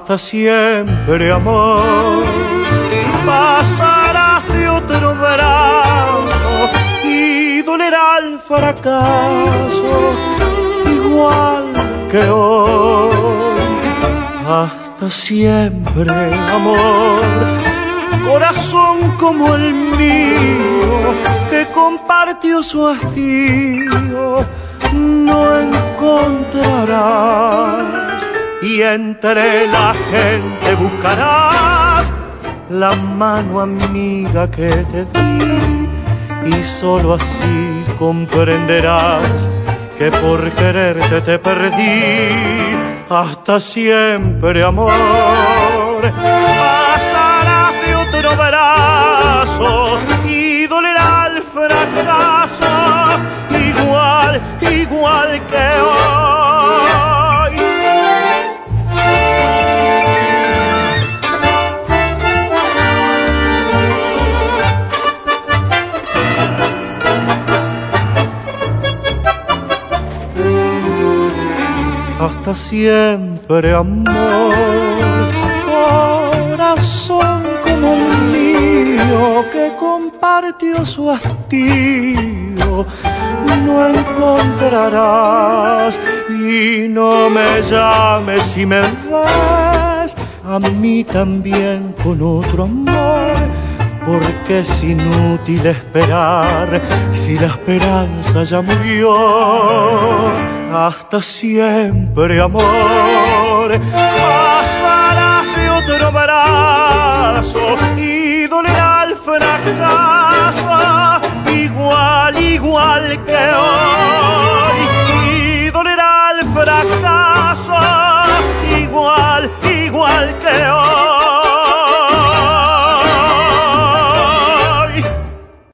hasta siempre, amor. Pasarás de otro verano y dolerá el fracaso igual que hoy. Hasta siempre, amor. Corazón como el mío que compartió su hastío no encontrarás, y entre la gente buscarás la mano amiga que te di, y solo así comprenderás que por quererte te perdí. Hasta siempre, amor. Pasarás de otro brazo y dolerá el fracaso igual que hoy. Hasta siempre, amor. Corazón como el mío que compartió su hastío no encontrarás, y no me llames si me ves a mí también con otro amor, porque es inútil esperar si la esperanza ya murió. Hasta siempre, amor. Pasarás de otro brazo y dolerá el fracaso igual que hoy.